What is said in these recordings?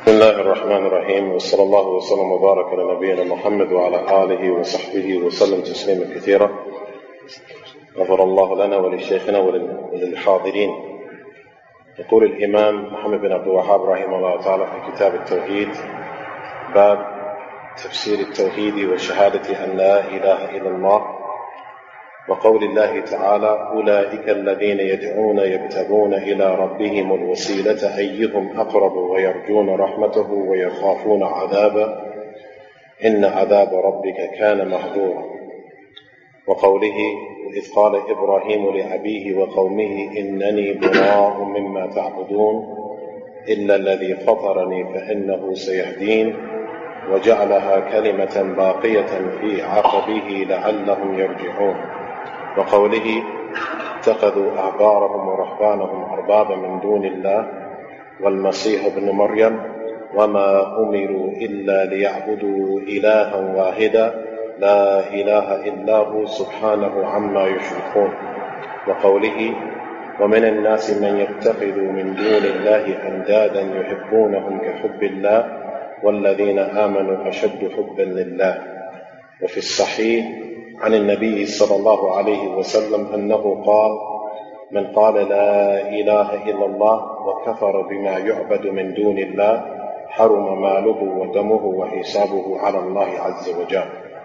بسم الله الرحمن الرحيم، وصلى الله وسلم وبارك على نبينا محمد وعلى آله وصحبه وسلم تسليما كثيرا. غفر الله لنا ولشيخنا وللحاضرين. يقول الإمام محمد بن عبد الوهاب رحمه الله تعالى في كتاب التوحيد باب تفسير التوحيد وشهادة أن لا إله إلا الله، وقول الله تعالى: أولئك الذين يدعون يبتغون إلى ربهم الوسيلة أيهم أقرب ويرجون رحمته ويخافون عذابه إن عذاب ربك كان محذورا. وقوله: إذ قال إبراهيم لأبيه وقومه إنني براء مما تعبدون إلا الذي فطرني فإنه سيهدين وجعلها كلمة باقية في عقبه لعلهم يرجعون. وقوله: اتخذوا أحبارهم ورهبانهم أربابا من دون الله والمسيح ابن مريم وما أمروا إلا ليعبدوا إلها واحدا لا إله إلا هو سبحانه عما يشركون. وقوله: ومن الناس من يتخذ من دون الله أندادا يحبونهم كحب الله والذين آمنوا أشد حبا لله. وفي الصحيح عن النبي صلى الله عليه وسلم أنه قال: من قال لا إله إلا الله وكفر بما يعبد من دون الله حرم ماله ودمه وحسابه على الله عز وجل.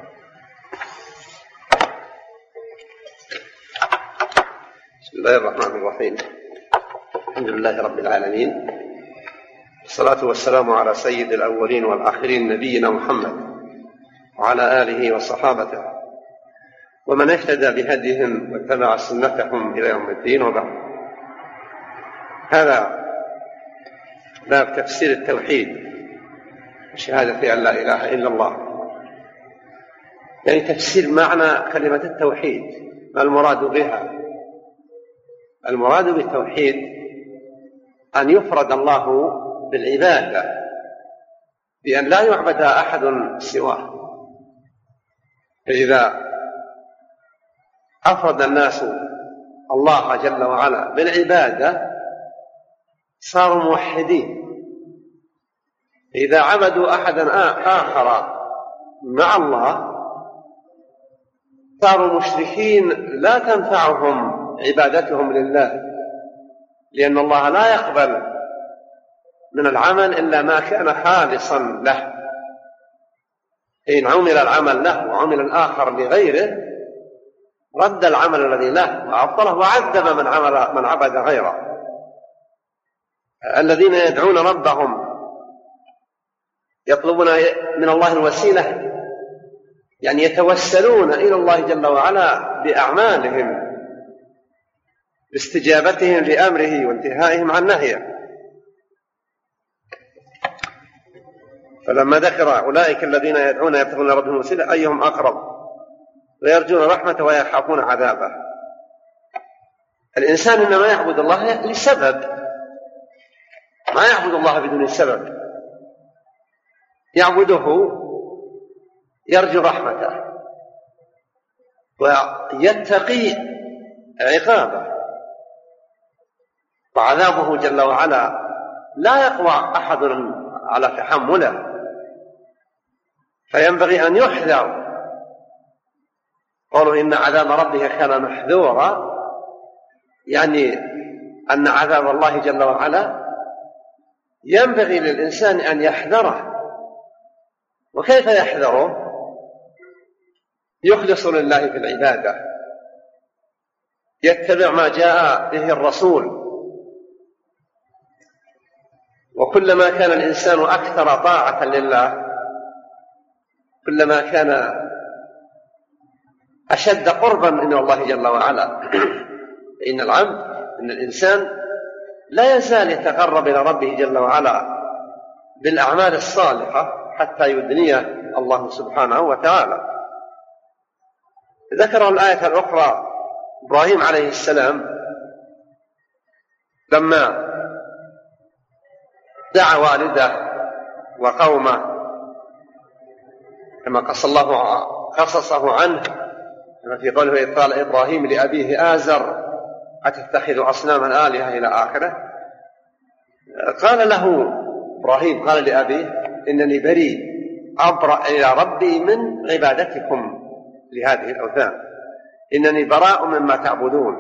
بسم الله الرحمن الرحيم. الحمد لله رب العالمين، والصلاة والسلام على سيد الأولين والآخرين نبينا محمد وعلى آله وصحابته ومن اهتدى بهديهم واتبع سنتهم إلى يوم الدين. وبعد، هذا باب تفسير التوحيد شهادة أن لا إله إلا الله، يعني تفسير معنى كلمة التوحيد، ما المراد بها. المراد بالتوحيد أن يفرد الله بالعبادة بأن لا يعبد أحد سواه. فإذا أفرد الناس الله جل وعلا بالعبادة صاروا موحدين. إذا عبدوا أحدا آخر مع الله صاروا مشركين لا تنفعهم عبادتهم لله، لأن الله لا يقبل من العمل إلا ما كان خالصا له. إن عمل العمل له وعمل الآخر لغيره رد العمل الذي له وأبطله وعذب من عبد غيره. الذين يدعون ربهم يطلبون من الله الوسيلة، يعني يتوسلون إلى الله جل وعلا بأعمالهم باستجابتهم لأمره وانتهائهم عن نهيه. فلما ذكر أولئك الذين يدعون يبتغون ربهم الوسيلة أيهم أقرب ويرجون رحمته ويخافون عذابه. الإنسان إنما يعبد الله لسبب، ما يعبد الله بدون سبب، يعبده يرجو رحمته ويتقي عقابه، وعذابه جل وعلا لا يقوى أحد على تحمله، فينبغي أن يحذر. قالوا إن عذاب ربك كان محذورا، يعني أن عذاب الله جل وعلا ينبغي للإنسان أن يحذره. وكيف يحذره؟ يخلص لله في العبادة، يتبع ما جاء به الرسول. وكلما كان الإنسان أكثر طاعة لله كلما كان أشد قربا من الله جل وعلا. إن الإنسان لا يزال يتقرب إلى ربه جل وعلا بالأعمال الصالحة حتى يدنيه الله سبحانه وتعالى. ذكر الآية الأخرى إبراهيم عليه السلام لما دعا والده وقومه كما قص الله قصصه عنه في قوله: إذ قال إبراهيم لأبيه آزر أتتخذ أصناما آلهة إلى آخره. قال له إبراهيم قال لأبيه إنني بريء أبرأ إلى ربي من عبادتكم لهذه الأوثان، إنني براء مما تعبدون،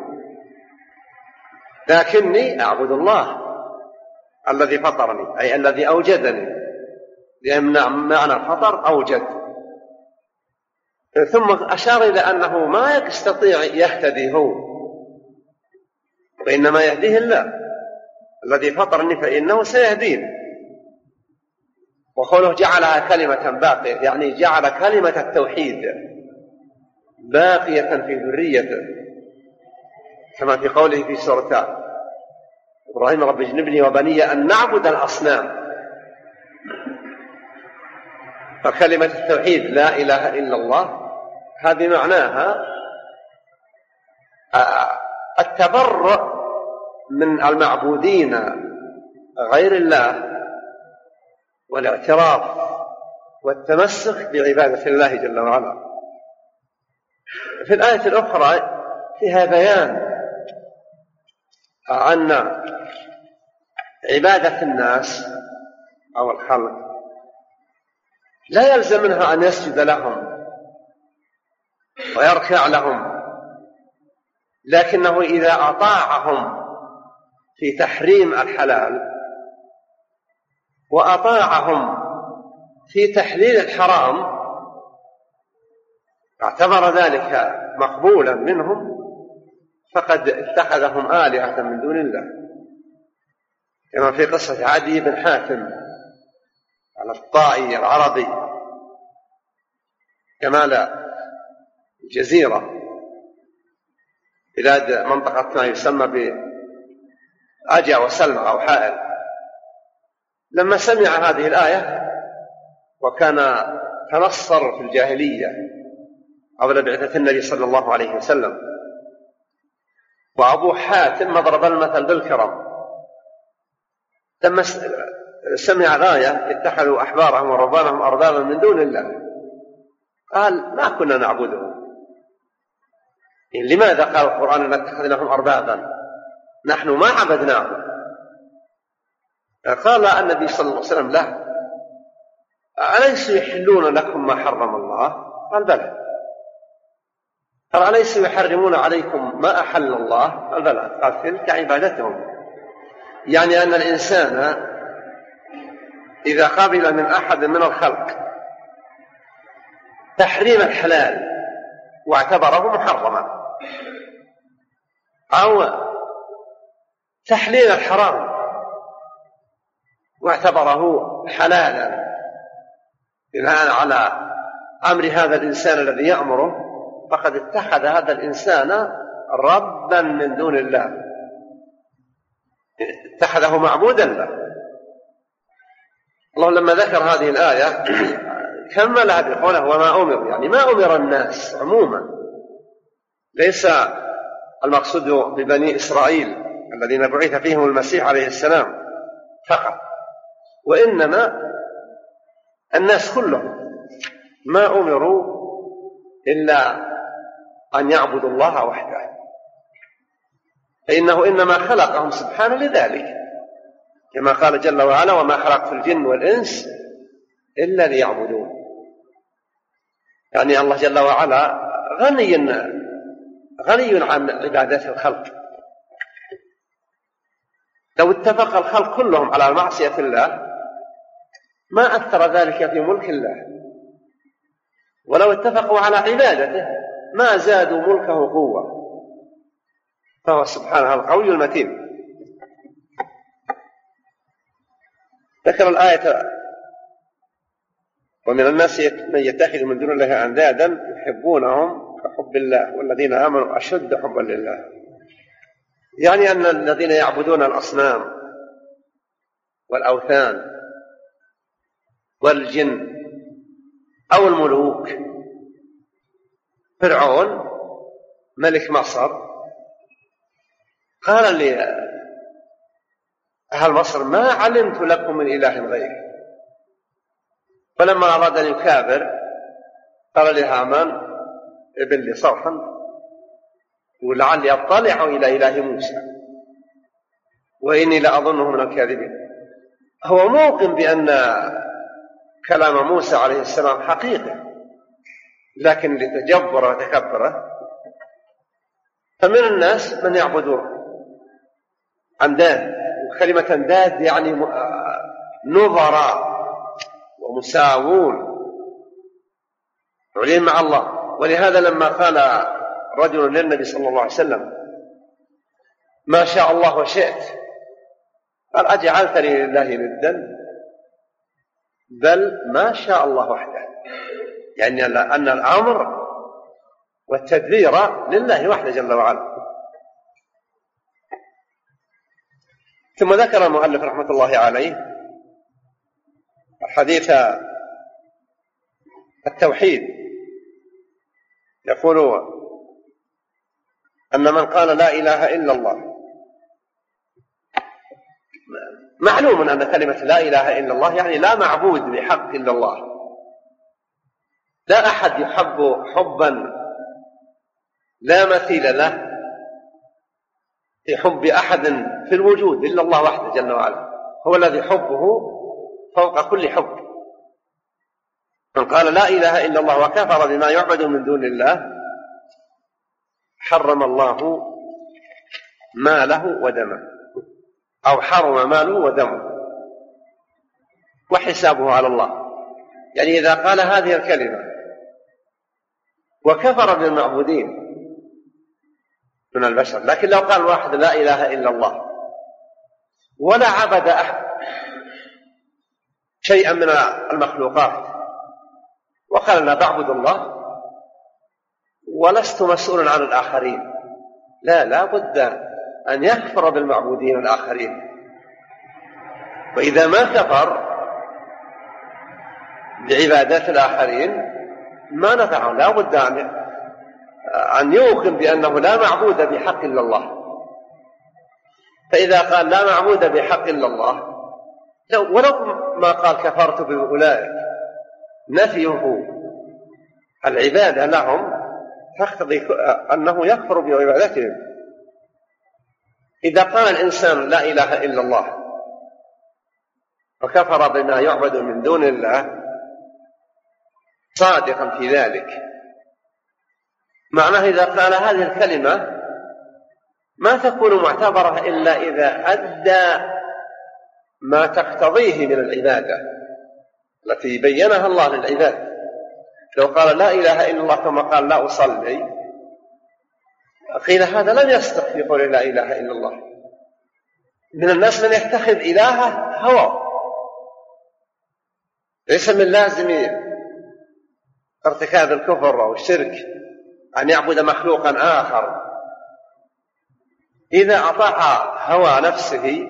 لكني أعبد الله الذي فطرني، أي الذي أوجدني، لأن معنى الفطر أوجد. ثم أشار إلى أنه ما يستطيع يهتدي هو، وإنما يهديه الله الذي فطرني فإنه سيهدين. وقوله جعلها كلمة باقية، يعني جعل كلمة التوحيد باقية في ذريته، كما في قوله في سورة إبراهيم رب اجنبني وبني أن نعبد الأصنام. فكلمة التوحيد لا إله إلا الله هذه معناها التبرؤ من المعبودين غير الله، والاعتراف والتمسك بعبادة الله جل وعلا. في الآية الأخرى فيها بيان أن عبادة الناس أو الخلق لا يلزم منها أن يسجد لهم ويركع لهم، لكنه إذا أطاعهم في تحريم الحلال وأطاعهم في تحليل الحرام اعتبر ذلك مقبولا منهم، فقد اتخذهم آلهة من دون الله، كما في قصة عدي بن حاتم الطائي العربي كمال الجزيرة بلاد منطقة ما يسمى بأجا وسلمى أو حائل. لما سمع هذه الآية وكان تنصر في الجاهلية قبل بعثة النبي صلى الله عليه وسلم، وأبو حاتم مضرب المثل بالكرم، لما سمع الآية اتخذوا أحبارهم ورهبانهم أربابا من دون الله قال ما كنا نعبدهم. لماذا قال القرآن أن اتخذناهم أربابا؟ نحن ما عبدناهم. قال النبي صلى الله عليه وسلم لا، أليسوا يحلون لكم ما حرم الله؟ قال بلى. قال أليسوا يحرمون عليكم ما أحل الله؟ قال بلى. قال تلك عبادتهم، يعني أن الإنسان إذا قبل من أحد من الخلق تحريم الحلال واعتبره محرما أو تحليل الحرام واعتبره حلالا بناء على أمر هذا الإنسان الذي يأمره، فقد اتخذ هذا الإنسان ربا من دون الله، اتخذه معبودا له. الله لما ذكر هذه الآية كملها بقوله وما أمر، يعني ما أمر الناس عموما، ليس المقصود ببني إسرائيل الذين بعث فيهم المسيح عليه السلام فقط، وإنما الناس كلهم ما أمروا إلا أن يعبدوا الله وحده، فإنه إنما خلقهم سبحانه لذلك، كما قال جل وعلا وما خلقت الجن والإنس إلا ليعبدون. يعني الله جل وعلا غني عن عبادات الخلق. لو اتفق الخلق كلهم على معصية الله ما أثر ذلك في ملك الله، ولو اتفقوا على عبادته ما زادوا ملكه قوة، فهو سبحانه القوي المتين. ذكر الآية ومن الناس من يتخذ من دون الله أندادا يحبونهم كحب الله والذين آمنوا أشد حبا لله، يعني أن الذين يعبدون الأصنام والأوثان والجن أو الملوك، فرعون ملك مصر قال لأهل مصر ما علمت لكم من إله غيري، فلما أراد أن يكابر قال لهامان ابن لي صرحا ولعلي أطلع إلى إله موسى وإني لأظنه من الكاذبين. هو موقن بأن كلام موسى عليه السلام حقيقة، لكن لتجبره وتكبره فمن الناس من يعبد أنداد، وكلمة أنداد يعني نظراء ومساوون عليم مع الله. ولهذا لما قال رجل للنبي صلى الله عليه وسلم ما شاء الله وشئت، قال أجعلتني لله ندا؟ بل ما شاء الله وحده، يعني أن الأمر والتدبير لله وحده جل وعلا. ثم ذكر المؤلف رحمة الله عليه حديث التوحيد، يقول أن من قال لا إله إلا الله، معلوم أن كلمة لا إله إلا الله يعني لا معبود بحق إلا الله، لا أحد يحب حبا لا مثيل له في حب أحد في الوجود إلا الله وحده جل وعلا، هو الذي حبه فوق كل حب. من قال لا إله إلا الله وكفر بما يعبد من دون الله حرم الله ماله ودمه، أو حرم ماله ودمه وحسابه على الله. يعني إذا قال هذه الكلمة وكفر بالمعبودين من البشر، لكن لو قال واحد لا إله إلا الله ولا عبد أحد شيئا من المخلوقات وقال أنا بعبد الله ولست مسؤول عن الآخرين، لا بد أن يكفر بالمعبودين الآخرين. وإذا ما كفر بعبادات الآخرين ما نفعه، لا بد أن يوقن بأنه لا معبود بحق إلا الله. فإذا قال لا معبود بحق إلا الله ولو ما قال كفرت بأولئك، نفيه العبادة لهم تقتضي أنه يكفر بعبادتهم. إذا قال الإنسان لا إله إلا الله وكفر بما يعبد من دون الله صادقا في ذلك، معناه إذا قال هذه الكلمة ما تكون معتبرة إلا إذا أدى ما تقتضيه من العبادة التي بينها الله للعباد. لو قال لا إله إلا الله ثم قال لا أصلي، قيل هذا لم يصدق في قول لا إله إلا الله. من الناس من يتخذ إلهه هوى، ليس من لازم ارتكاب الكفر أو الشرك أن يعبد مخلوقا آخر. إذا أطاع هوى نفسه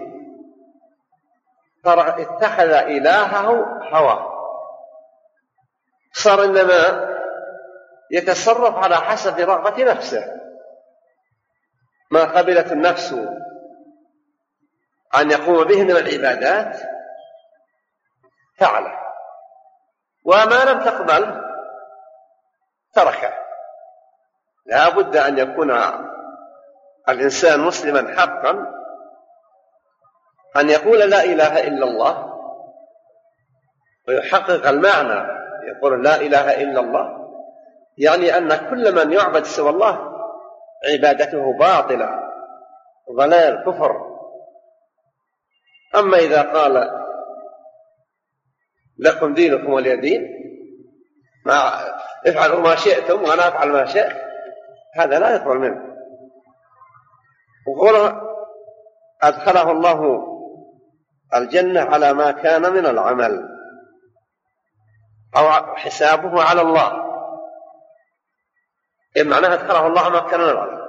اتخذ إلهه هوى، صار إنما يتصرف على حسب رغبة نفسه، ما قبلت النفس أن يقوم به من العبادات فعله، وما لم تقبل تركه. لا بد أن يكون الإنسان مسلما حقا، أن يقول لا إله إلا الله ويحقق المعنى، يقول لا إله إلا الله يعني أن كل من يعبد سوى الله عبادته باطلة ضلال كفر. أما إذا قال لكم دينكم ولي دين، افعلوا ما شئتم وأنا أفعل ما شئت، هذا لا يقبل منه. وقوله أدخله الله الجنة على ما كان من العمل أو حسابه على الله، إن معناها أدخله الله ما كان من العمل.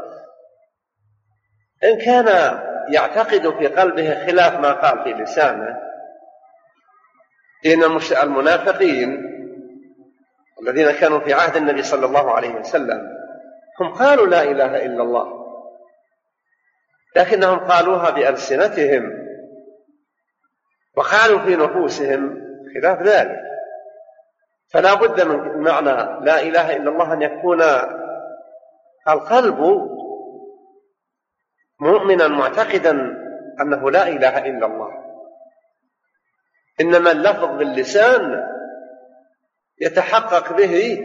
إن كان يعتقد في قلبه خلاف ما قال في لسانه، إن المنافقين الذين كانوا في عهد النبي صلى الله عليه وسلم هم قالوا لا إله إلا الله، لكنهم قالوها بألسنتهم وقالوا في نفوسهم خلاف ذلك. فلا بد من معنى لا إله إلا الله أن يكون القلب مؤمنا معتقدا أنه لا إله إلا الله، إنما اللفظ باللسان يتحقق به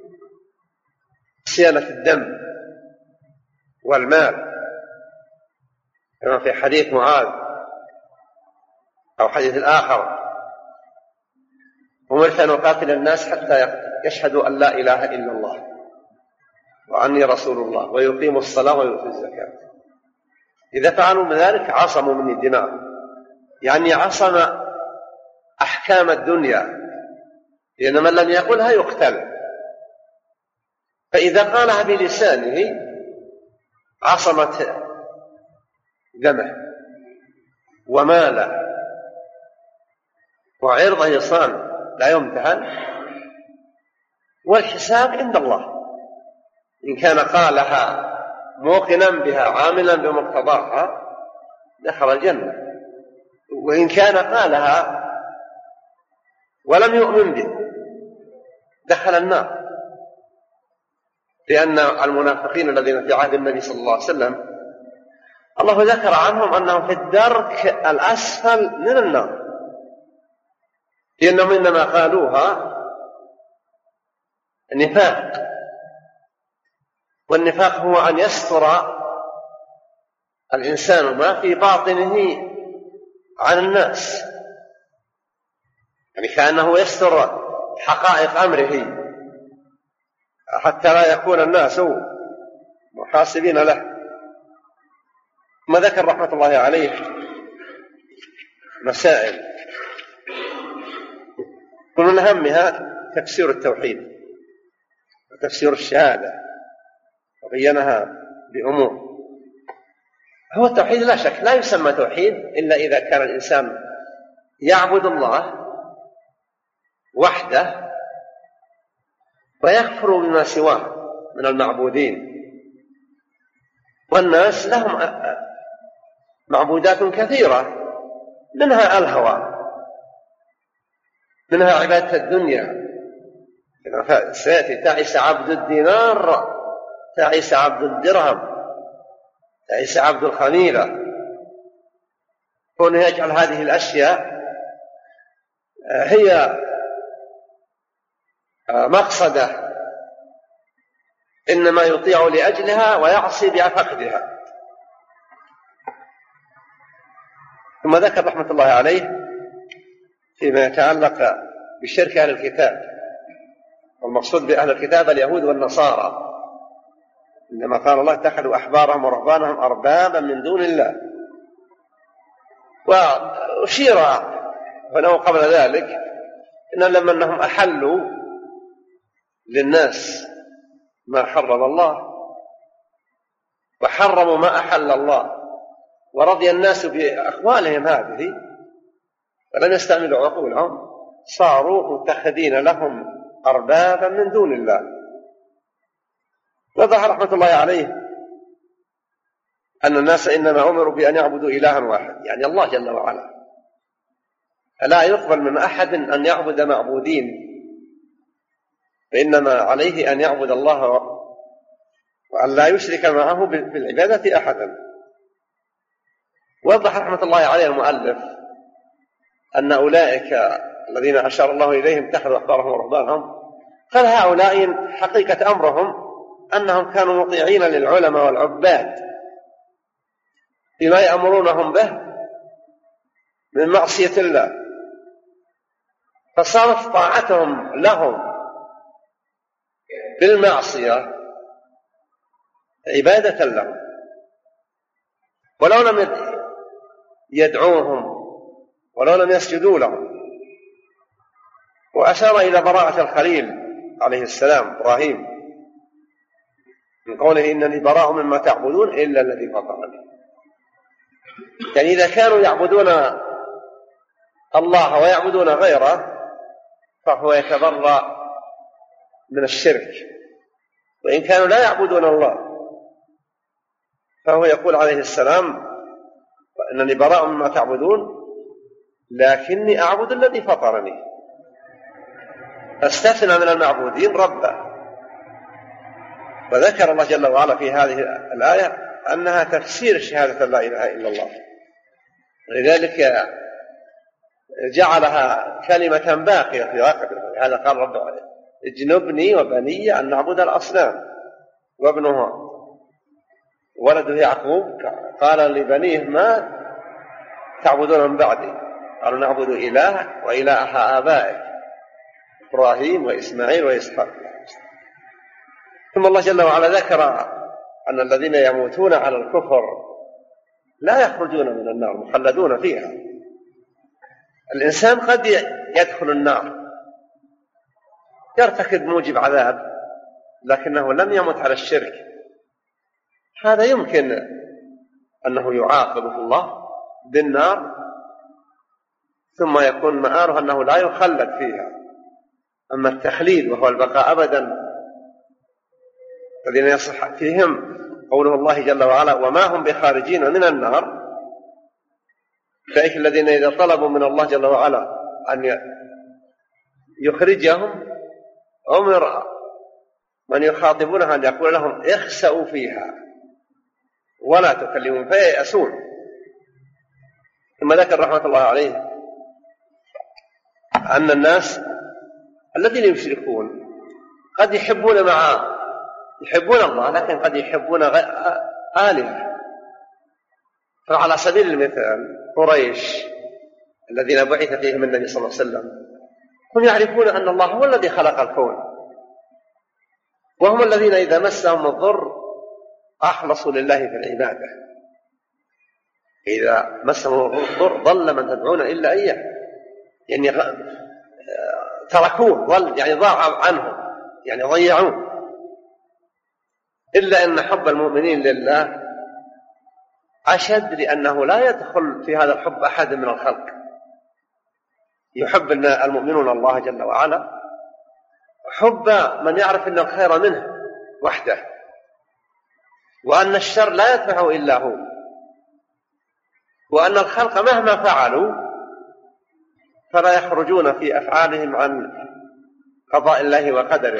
صيانة الدم والمال، كما في حديث معاذ أو حديث الآخر: أمرت أن أقاتل الناس حتى يشهدوا أن لا إله إلا الله وأني رسول الله ويقيموا الصلاة ويؤتوا الزكاة. إذا فعلوا من ذلك عصموا مني دماءهم، يعني عصم أحكام الدنيا، لأن من لم يقلها يقتل. فإذا قالها بلسانه عصمت دمه وماله وعرضه يصان لا يمتهن، والحساب عند الله. إن كان قالها موقنا بها عاملا بمقتضاها دخل الجنة، وإن كان قالها ولم يؤمن به دخل النار، لأن المنافقين الذين في عهد النبي صلى الله عليه وسلم الله ذكر عنهم أنهم في الدرك الأسفل من النار، لأنهم إنما قالوها نفاق، والنفاق هو أن يستر الإنسان ما في باطنه عن الناس، يعني كأنه يستر حقائق أمره حتى لا يكون الناس محاسبين له. ما ذكر رحمة الله عليه مسائل ومن أهمها تفسير التوحيد وتفسير الشهادة، وبينها بأمور. هو التوحيد لا شك لا يسمى توحيد إلا إذا كان الإنسان يعبد الله وحده ويكفر بما سواه من المعبودين. والناس لهم معبودات كثيرة، منها الهوى، منها عبادة الدنيا. سيأتي: تعس عبد الدينار، تعس عبد الدرهم، تعس عبد الخميلة. كونه يجعل هذه الأشياء هي مقصده إنما يطيع لأجلها ويعصي بفقدها. ثم ذكر رحمة الله عليه فيما يتعلق بشرك أهل الكتاب، والمقصود بأهل الكتاب اليهود والنصارى، عندما قال الله: اتخذوا أحبارهم ورهبانهم أربابا من دون الله. وأشير هنا قبل ذلك إن لما أنهم أحلوا للناس ما حرم الله وحرموا ما أحل الله ورضي الناس بأقوالهم هذه فلم يستعملوا عقولهم، صاروا متخذين لهم أربابا من دون الله. وضح رحمة الله عليه أن الناس إنما أمروا بأن يعبدوا إلها واحد، يعني الله جل وعلا، فلا يقبل من أحد أن يعبد معبودين، فإنما عليه أن يعبد الله وأن لا يشرك معه بالعبادة أحدا. وضح رحمة الله عليه المؤلف أن أولئك الذين أشار الله إليهم اتخذوا أحبارهم ورهبانهم، قال هؤلاء حقيقة أمرهم أنهم كانوا مطيعين للعلماء والعباد بما يأمرونهم به من معصية الله، فصارت طاعتهم لهم بالمعصية عبادة لهم، ولو لم يدعوهم ولو لم يسجدوا لهم. وأشار إلى براءة الخليل عليه السلام إبراهيم من قوله: إنني براء مما تعبدون إلا الذي فطرني. يعني إذا كانوا يعبدون الله ويعبدون غيره فهو يتبرأ من الشرك، وإن كانوا لا يعبدون الله فهو يقول عليه السلام: إنني براء مما تعبدون لكني أعبد الذي فطرني. استثنى من المعبودين ربه. وذكر الله جل وعلا في هذه الآية أنها تفسير شهادة لا إله إلا الله، ولذلك جعلها كلمة باقية في واقع. هذا قال رب اجنبني وبني أن نعبد الأصنام. وابنه ولده يعقوب قال لبنيه ما تعبدون من بعدي؟ قالوا نعبد إله وإله آبائك إبراهيم وإسماعيل وإسحاق. ثم الله جل وعلا ذكر أن الذين يموتون على الكفر لا يخرجون من النار مخلدون فيها. الإنسان قد يدخل النار يرتكب موجب عذاب لكنه لم يمت على الشرك، هذا يمكن أنه يعاقبه الله بالنار ثم يكون مآره أنه لا يخلد فيها. أما التخليد وهو البقاء أبدا الذين يصح فيهم قوله الله جل وعلا وما هم بخارجين من النار، فإيش الذين إذا طلبوا من الله جل وعلا أن يخرجهم أمر من يخاطبونها أن يقول لهم اخسأوا فيها ولا تكلمون فيأسون. ثم ذكر رحمة الله عليه أن الناس الذين يشركون قد يحبون الله لكن قد يحبون آلهة. فعلى سبيل المثال قريش الذين بعث فيهم النبي صلى الله عليه وسلم هم يعرفون أن الله هو الذي خلق الكون، وهم الذين إذا مسهم الضر أخلصوا لله في العبادة. إذا مسهم الضر ضل من تدعون إلا إياه، يعني تركوه يعني ضاع عنه يعني ضيعوه. إلا أن حب المؤمنين لله أشد لأنه لا يدخل في هذا الحب أحد من الخلق. يحب المؤمنون الله جل وعلا حب من يعرف أن الخير منه وحده وأن الشر لا يتبعه إلا هو، وأن الخلق مهما فعلوا فلا يخرجون في أفعالهم عن قضاء الله وقدره.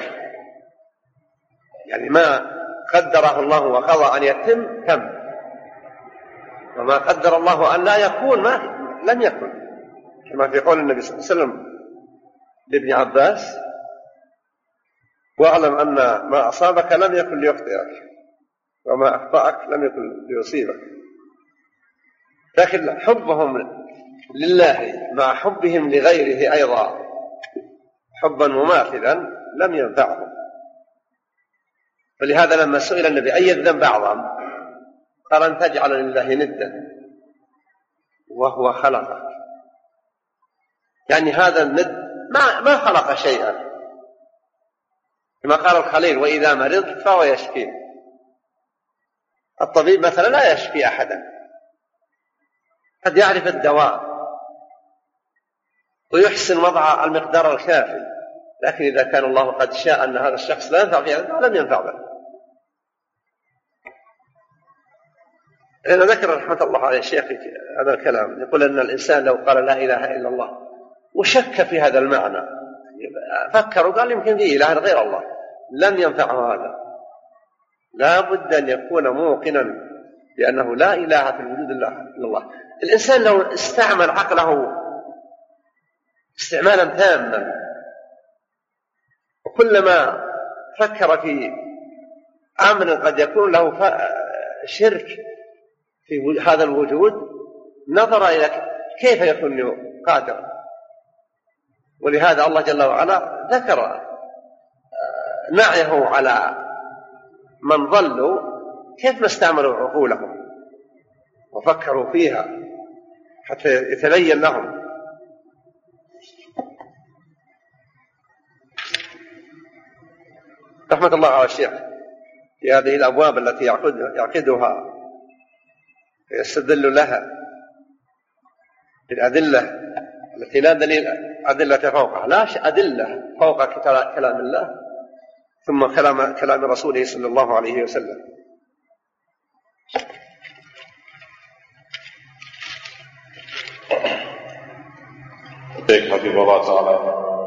يعني ما قدره الله وقضى أن يتم تم، وما قدر الله أن لا يكون لم يكن، كما في قول النبي صلى الله عليه وسلم لابن عباس واعلم أن ما أصابك لم يكن ليخطئك وما أخطأك لم يكن ليصيبك. لكن حبهم لله مع حبهم لغيره أيضا حبا مماثلا لم ينفعهم. فلهذا لما سئل النبي أي الذنب أعظم قال أن تجعل لله ندا وهو خلقك. يعني هذا الند ما خلق شيئا، كما قال الخليل وإذا مرضت فهو يشفيه. الطبيب مثلا لا يشفي أحدا، قد يعرف الدواء ويحسن وضع المقدار الكافي، لكن إذا كان الله قد شاء أن هذا الشخص لا ينفع فيه لم ينفع به. لأن ذكر رحمة الله عليه الشيخ هذا الكلام، يقول أن الإنسان لو قال لا إله إلا الله وشك في هذا المعنى فكر وقال يمكن فيه إله غير الله لم ينفعه هذا. لا بد أن يكون موقنا بأنه لا إله في الوجود إلا الله. الإنسان لو استعمل عقله استعمالا تاما وكلما فكر في أمر قد يكون له شرك في هذا الوجود نظر إلى كيف يكون قادر. ولهذا الله جل وعلا ذكر نعيه على من ضلوا كيف ما استعملوا عقولهم وفكروا فيها حتى يتبين لهم. رحمة الله على الشيخ في هذه الأبواب التي يعقدها يستدل لها بالأدلة التي لا دليل أدلة فوقها، لا أدلة فوق كلام الله ثم كلام رسوله صلى الله عليه وسلم. Sheikh Habibullah Ta'ala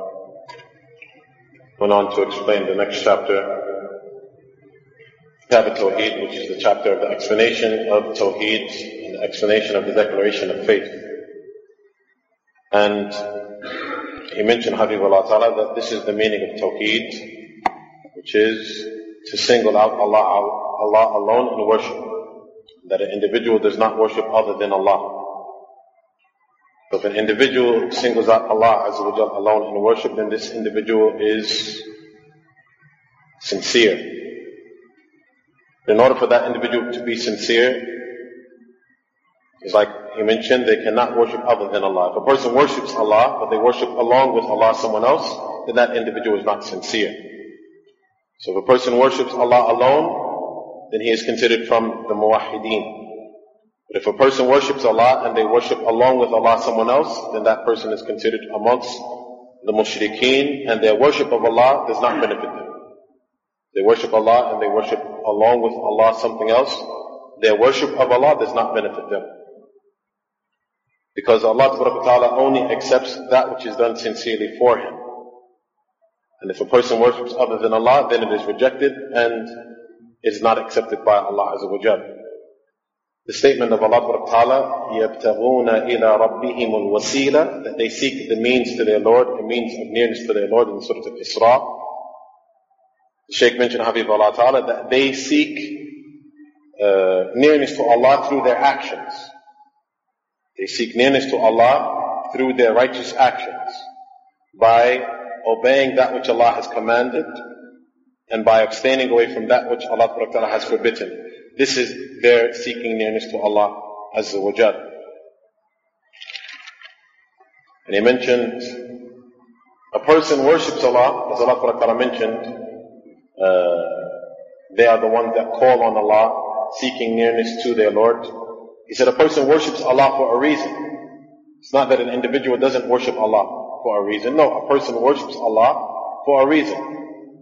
went on to explain the next chapter, Kitab al-Tawheed, which is the chapter of the explanation of Tawheed and the explanation of the declaration of faith. And he mentioned, Habibullah Ta'ala, that this is the meaning of Tawheed, which is to single out Allah alone in worship. That an individual does not worship other than Allah. So if an individual singles out Allah Azza wa Jal alone in worship, then this individual is sincere. In order for that individual to be sincere, it's like he mentioned, they cannot worship other than Allah. If a person worships Allah, but they worship along with Allah someone else, then that individual is not sincere. So if a person worships Allah alone, then he is considered from the muwahhideen. But if a person worships Allah and they worship along with Allah someone else, then that person is considered amongst the mushrikeen, and their worship of Allah does not benefit them. They worship Allah and they worship along with Allah something else, their worship of Allah does not benefit them. Because Allah Ta'ala only accepts that which is done sincerely for Him. And if a person worships other than Allah, then it is rejected and is not accepted by Allah Azza wa Jal. The statement of Allah Ta'ala, يَبْتَغُونَ إِلَىٰ رَبِّهِمُ الْوَسِيلَةِ, that they seek the means to their Lord, the means of nearness to their Lord in Surah Al-Isra. The Shaykh mentioned, Habibullah Ta'ala, that they seek nearness to Allah through their actions. They seek nearness to Allah through their righteous actions, by obeying that which Allah has commanded, and by abstaining away from that which Allah Ta'ala has forbidden. This is their seeking nearness to Allah Azza wa Jal. And he mentioned, a person worships Allah, as Allah Ta'ala mentioned, they are the ones that call on Allah, seeking nearness to their Lord. He said a person worships Allah for a reason. It's not that an individual doesn't worship Allah for a reason. No, a person worships Allah for a reason.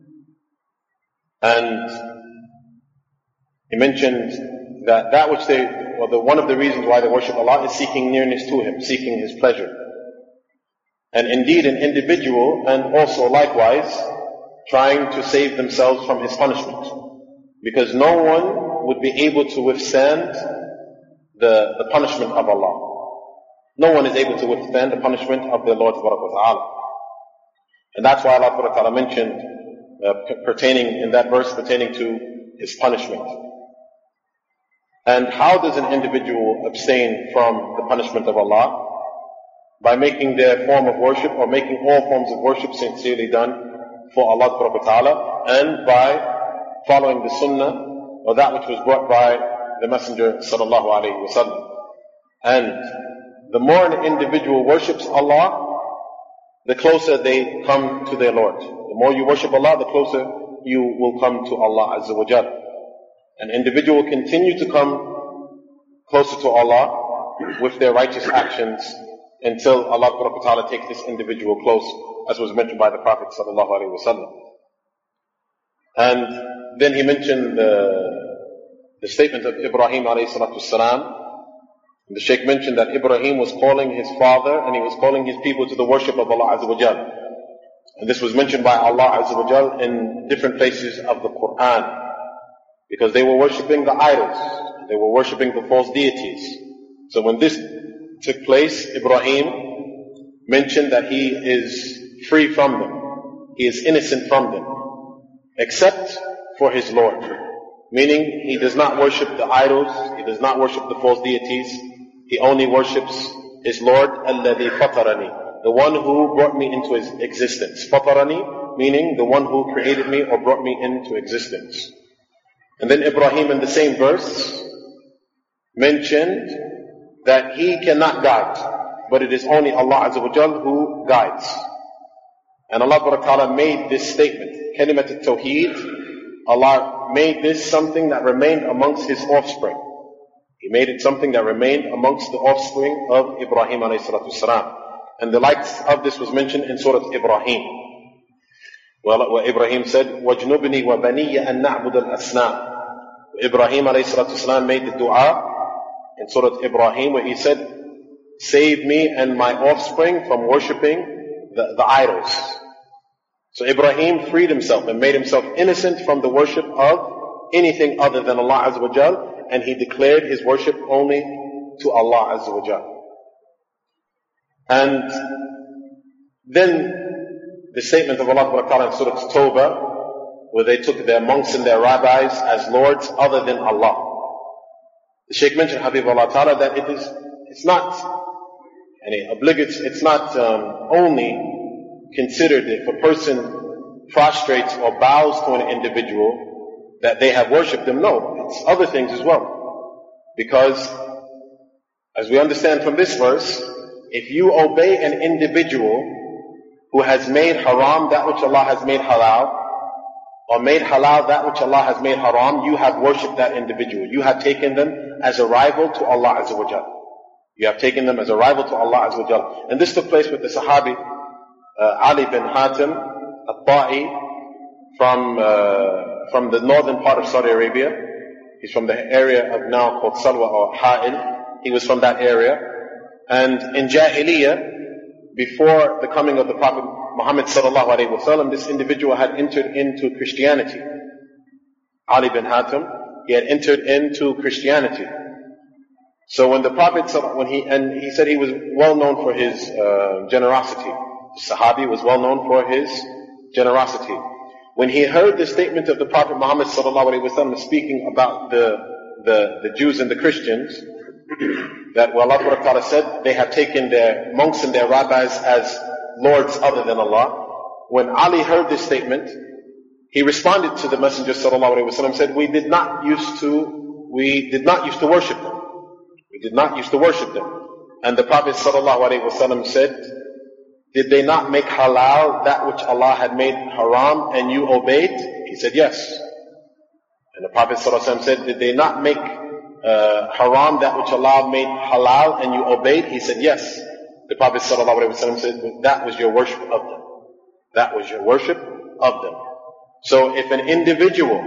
And he mentioned that which one of the reasons why they worship Allah is seeking nearness to Him, seeking His pleasure. And indeed an individual, and also likewise, trying to save themselves from His punishment. Because no one would be able to withstand the punishment of Allah. No one is able to withstand the punishment of the Lord Ta'ala. And that's why Allah Ta'ala mentioned, pertaining to His punishment. And how does an individual abstain from the punishment of Allah? By making their form of worship, or making all forms of worship sincerely done for Allah Ta'ala, and by following the sunnah, or that which was brought by the Messenger Sallallahu Alaihi Wasallam. And the more an individual worships Allah, the closer they come to their Lord. The more you worship Allah, the closer you will come to Allah Azza wa Jal. An individual will continue to come closer to Allah with their righteous actions until Allah Ta'ala takes this individual close, as was mentioned by the Prophet Sallallahu Alaihi Wasallam. And then he mentioned the statement of Ibrahim alayhi salatu salam. The Shaykh mentioned that Ibrahim was calling his father and he was calling his people to the worship of Allah Azza wa Jal. And this was mentioned by Allah Azza wa Jal in different places of the Quran. Because they were worshipping the idols. They were worshipping the false deities. So when this took place, Ibrahim mentioned that he is free from them. He is innocent from them. Except for his Lord. Meaning, he does not worship the idols. He does not worship the false deities. He only worships his Lord, الَّذِي فَطَرَنِي, the one who brought me into his existence. فَطَرَنِي, meaning the one who created me or brought me into existence. And then Ibrahim in the same verse mentioned that he cannot guide, but it is only Allah Azza wa Jal who guides. And Allah Ta'ala made this statement, Kalimat al-Tawheed, Allah made this something that remained amongst His offspring. He made it something that remained amongst the offspring of Ibrahim alayhi salatu salam. And the likes of this was mentioned in Surah Ibrahim. Where Ibrahim said, وَجْنُبْنِي وَبَنِيَّ أَن نَعْبُدَ الْأَصْنَامِ. Ibrahim alayhi salatu salam made the dua in Surah Ibrahim where he said, save me and my offspring from worshipping the idols. So Ibrahim freed himself and made himself innocent from the worship of anything other than Allah Azza wa Jal, and he declared his worship only to Allah Azza wa Jal. And then the statement of Allah Ta'ala in Surah Tawbah, where they took their monks and their rabbis as lords other than Allah. The Shaykh mentioned, Habibullah Ta'ala, that it's not only considered if a person prostrates or bows to an individual that they have worshipped them. No, it's other things as well. Because, as we understand from this verse, if you obey an individual who has made haram that which Allah has made halal, or made halal that which Allah has made haram, you have worshipped that individual. You have taken them as a rival to Allah Azza wa Jal. You have taken them as a rival to Allah Azza wa Jal. And this took place with the Sahabi Ali bin Hatim al-Ta'i from the northern part of Saudi Arabia. He's from the area of now called Salwa or Ha'il. He was from that area. And in Jahiliyyah, before the coming of the Prophet Muhammad sallallahu alaihi wasallam, this individual had entered into Christianity. Ali bin Hatim, he had entered into Christianity. So when the Prophet, he said he was well known for his generosity. The Sahabi was well known for his generosity. When he heard the statement of the Prophet Muhammad sallallahu alaihi wasallam speaking about the Jews and the Christians, that Allah Ta'ala said they have taken their monks and their rabbis as lords other than Allah. When Ali heard this statement, he responded to the Messenger sallallahu alaihi wasallam, said, we did not used to worship them. We did not used to worship them. And the Prophet sallallahu alaihi wasallam said, did they not make halal that which Allah had made haram and you obeyed? He said, yes. And the Prophet sallallahu alaihi wasallam said, did they not make haram that which Allah made halal and you obeyed? He said, yes. The Prophet sallallahu alaihi wasallam said, that was your worship of them. That was your worship of them. So if an individual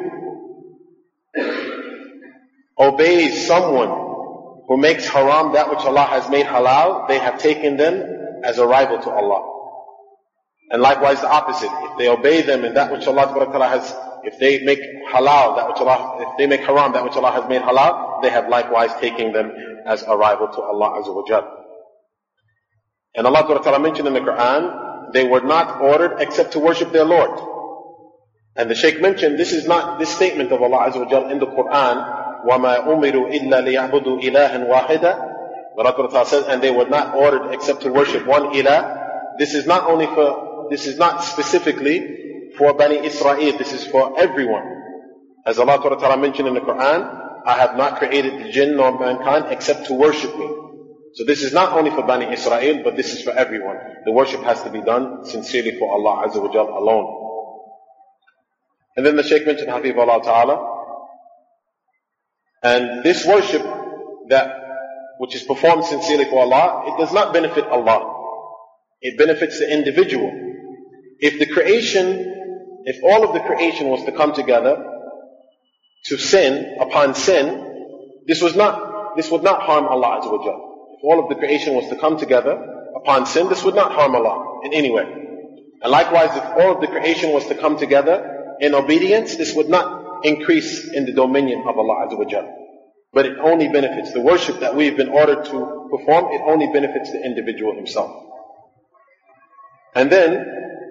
obeys someone who makes haram that which Allah has made halal, they have taken them as a rival to Allah. And likewise the opposite. If they obey them in that which Allah has, if they make halal that which Allah, if they make haram that which Allah has made halal, they have likewise taken them as a rival to Allah Azza wa Jal. And Allah Ta'ala mentioned in the Quran, they were not ordered except to worship their Lord. And the Shaykh mentioned, this is not this statement of Allah Azza wa Jal in the Quran, وَمَا أُمِرُوا إِلَّا لِيَعْبُدُوا إِلَهًا وَاحِدًا. But Allah Ta'ala says, and they were not ordered except to worship one ilah. This is not specifically for Bani Israel, this is for everyone. As Allah Ta'ala mentioned in the Quran, I have not created the jinn nor mankind except to worship me. So this is not only for Bani Israel, but this is for everyone. The worship has to be done sincerely for Allah Azza wa Jal alone. And then the Shaykh mentioned Habibullah Ta'ala. And this worship which is performed sincerely for Allah, it does not benefit Allah. It benefits the individual. If all of the creation was to come together to sin upon sin, this would not harm Allah Azza wa Jal. If all of the creation was to come together upon sin, this would not harm Allah in any way. And likewise, if all of the creation was to come together in obedience, this would not increase in the dominion of Allah Azza wa Jal. But it only benefits the worship that we've been ordered to perform, it only benefits the individual himself. And then,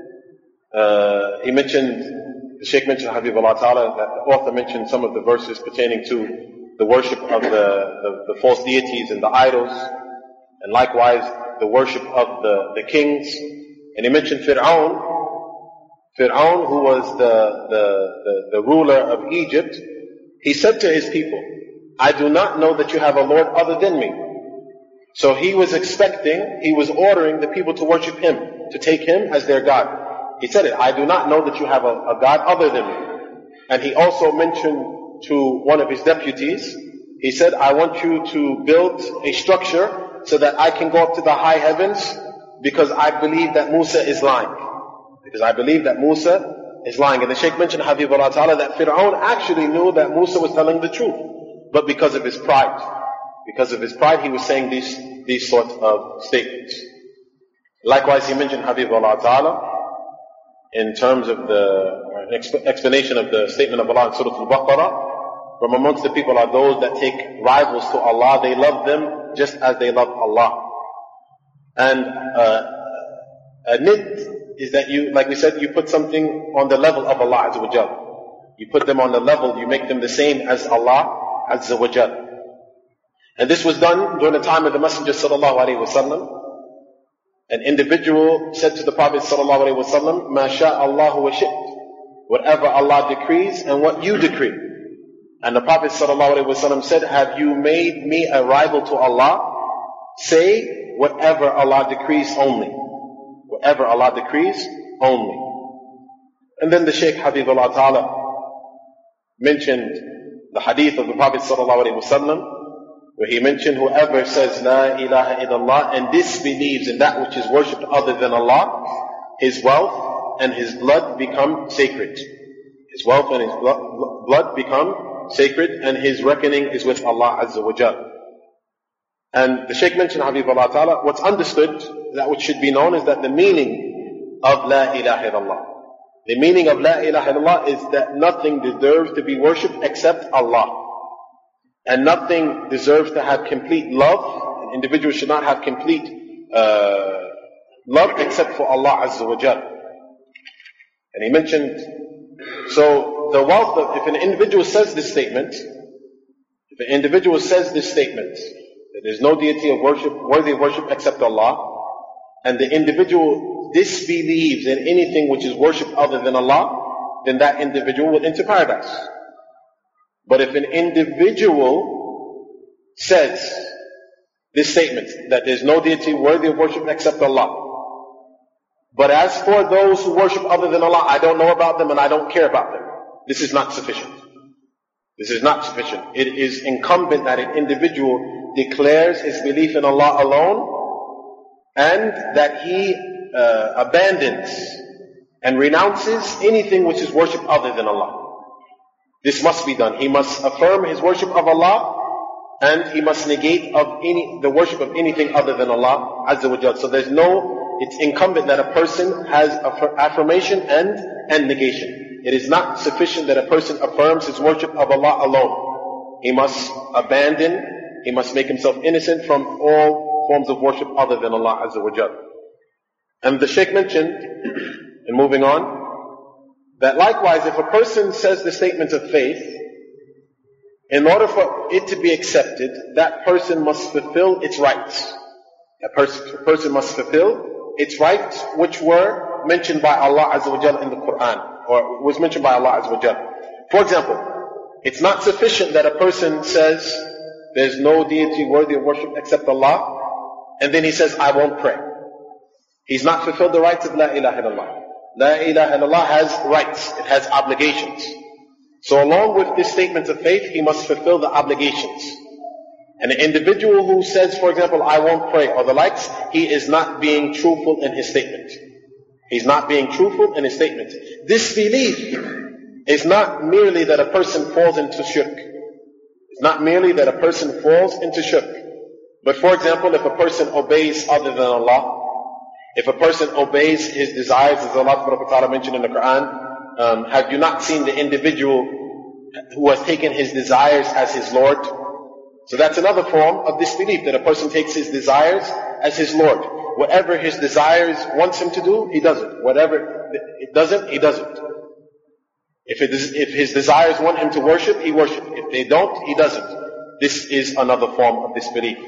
the Shaykh mentioned, Habibullah Ta'ala, that the author mentioned some of the verses pertaining to the worship of the false deities and the idols, and likewise the worship of the kings. And he mentioned Fir'aun, who was the ruler of Egypt. He said to his people, I do not know that you have a Lord other than me. So he was ordering the people to worship him, to take him as their God. He said it, I do not know that you have a God other than me. And he also mentioned to one of his deputies, he said, I want you to build a structure so that I can go up to the high heavens because I believe that Musa is lying. Because I believe that Musa is lying. And the Shaykh mentioned, Habibullah Ta'ala, that Fir'aun actually knew that Musa was telling the truth. But because of his pride, he was saying these sorts of statements. Likewise, he mentioned Habibullah Ta'ala in terms of the explanation of the statement of Allah in Surah Al-Baqarah. From amongst the people are those that take rivals to Allah. They love them just as they love Allah. And a nid is that you, like we said, you put something on the level of Allah Azza wa Jal. You put them on the level, you make them the same as Allah Azza wa Jal. And this was done during the time of the Messenger sallallahu alaihi wasallam. An individual said to the Prophet sallallahu alaihi wasallam, "Ma sha'Allahu wa shi't," whatever Allah decrees and what you decree. And the Prophet sallallahu alaihi wasallam said, "Have you made me a rival to Allah? Say whatever Allah decrees only. Whatever Allah decrees only." And then the Shaykh Habibullah Ta'ala mentioned the hadith of the Prophet sallallahu alaihi wasallam, where he mentioned, whoever says La ilaha illallah and disbelieves in that which is worshipped other than Allah, his wealth and his blood become sacred. His wealth and his blood become sacred, and his reckoning is with Allah Azza wa Jal. And the Shaykh mentioned, Habibullah Ta'ala, what's understood, that which should be known, is that the meaning of La ilaha illallah, the meaning of La ilaha illallah is that nothing deserves to be worshipped except Allah. And nothing deserves to have complete love. An individual should not have complete love except for Allah Azza wa Jal. And he mentioned, so the wealth of, if an individual says this statement, that there's no deity of worship, worthy of worship except Allah, and the individual disbelieves in anything which is worshipped other than Allah, then that individual will enter paradise. But if an individual says this statement, that there's no deity worthy of worship except Allah, but as for those who worship other than Allah, I don't know about them and I don't care about them, this is not sufficient. This is not sufficient. It is incumbent that an individual declares his belief in Allah alone, and that he abandons and renounces anything which is worshipped other than Allah. This must be done. He must affirm his worship of Allah, and he must negate the worship of anything other than Allah Azza wa Jal. So it's incumbent that a person has affirmation and negation. It is not sufficient that a person affirms his worship of Allah alone. He must abandon, he must make himself innocent from all forms of worship other than Allah Azza wa Jal. And the Shaykh mentioned, and moving on, that likewise, if a person says the statement of faith, in order for it to be accepted, that person must fulfill its rights. A person must fulfill its rights, which were mentioned by Allah Azza wa Jal in the Quran, or was mentioned by Allah Azza wa Jal. For example, it's not sufficient that a person says, there's no deity worthy of worship except Allah, and then he says, I won't pray. He's not fulfilled the rights of La ilaha illallah. La ilaha illallah has rights, it has obligations. So along with this statement of faith, he must fulfill the obligations. And an individual who says, for example, I won't pray, or the likes, he is not being truthful in his statement. He's not being truthful in his statement. This belief is not merely that a person falls into shirk. It's not merely that a person falls into shirk. But for example, if a person obeys other than Allah, if a person obeys his desires, as Allah Ta'ala mentioned in the Quran, have you not seen the individual who has taken his desires as his Lord? So that's another form of disbelief, that a person takes his desires as his Lord. Whatever his desires wants him to do, he does it. Whatever it doesn't, he doesn't. If his desires want him to worship, he worships. If they don't, he doesn't. This is another form of disbelief.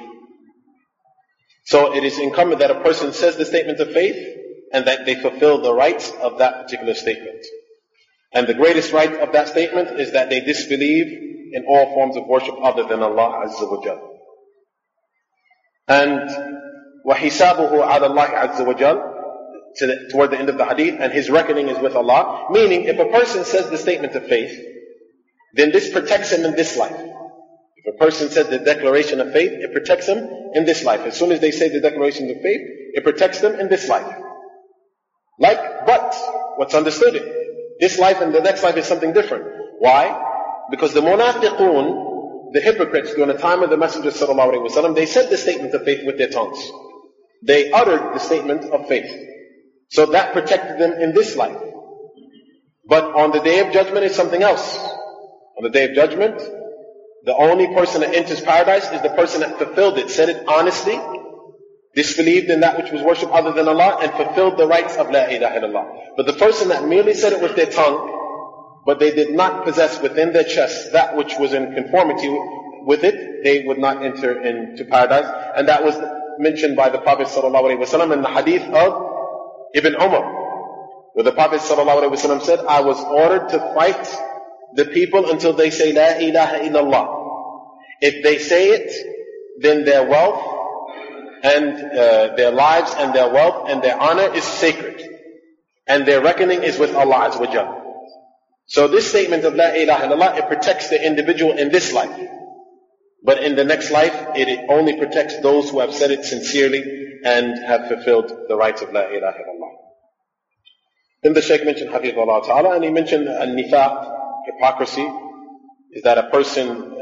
So it is incumbent that a person says the statement of faith, and that they fulfill the rights of that particular statement. And the greatest right of that statement is that they disbelieve in all forms of worship other than Allah Azza wa Jal. And وَحِسَابُهُ عَلَى اللَّهِ عَزَّ وَجَلَ, toward the end of the hadith, and his reckoning is with Allah. Meaning, if a person says the statement of faith, then this protects him in this life. If a person says the declaration of faith, it protects him in this life. As soon as they say the declaration of faith, it protects them in this life. But what's understood, this life and the next life is something different. Why? Because the munafiqun, the hypocrites during the time of the Messenger sallallahu alaihi wasallam, they said the statement of faith with their tongues. They uttered the statement of faith. So that protected them in this life. But on the Day of Judgment is something else. On the Day of Judgment, the only person that enters paradise is the person that fulfilled it, said it honestly, disbelieved in that which was worshipped other than Allah, and fulfilled the rights of La ilaha illallah. But the person that merely said it with their tongue, but they did not possess within their chest that which was in conformity with it, they would not enter into paradise. And that was mentioned by the Prophet ﷺ in the hadith of Ibn Umar, where the Prophet ﷺ said, I was ordered to fight the people until they say La ilaha illallah. If they say it, then their wealth and their lives and their wealth and their honor is sacred. And their reckoning is with Allah Azza wa Jalla. So this statement of La ilaha illallah, it protects the individual in this life. But in the next life, it only protects those who have said it sincerely and have fulfilled the rights of La ilaha illallah. Then the Shaykh mentioned Hafizahullah Ta'ala, and he mentioned al-nifaq, hypocrisy, is that a person